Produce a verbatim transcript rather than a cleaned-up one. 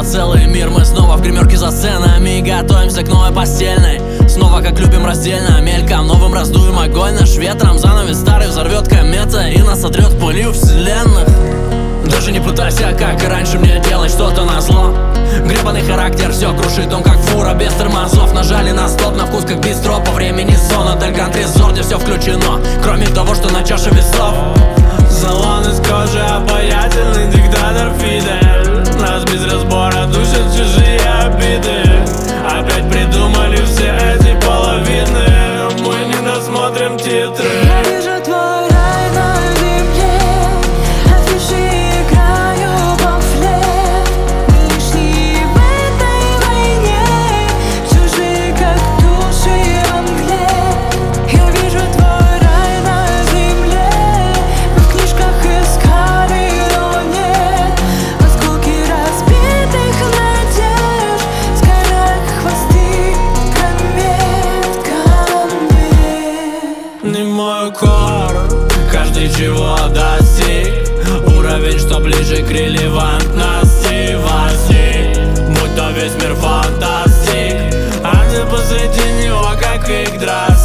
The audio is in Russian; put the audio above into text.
я целый мир. Мы снова в гримерке за сценами, готовимся к новой постельной. Снова как любим раздельно, мельком новым раздуем огонь наш ветром. Занавес старый взорвет комета и нас сотрет пылью вселенных. Даже не пытайся, как и раньше, мне делать что-то назло. Гребаный характер все крушит, он как фура без тормозов. Нажали на стоп, на вкус как бистро, по времени зона Дельгрант Резор, где все включено, кроме того, что на чаше весов. Салон из кожи, обаятельный диктатор Фидель. Нас без разбора душат чужие обиды. Опять придумали все эти половины. Мы не досмотрим титры. Я вижу твой рай на земле, афиши играю памфлет. Мы лишние в этой войне, чужие как души во мгле. Я вижу твой рай на земле, мы в книжках искали, но нет. Осколки разбитых надежд сгорят хвосты комет, комет. Не мой кор, каждый чего достиг. Уровень, что ближе к релевантности возник. Будь то весь мир фантастик, а ты посреди него как Игдрасиль.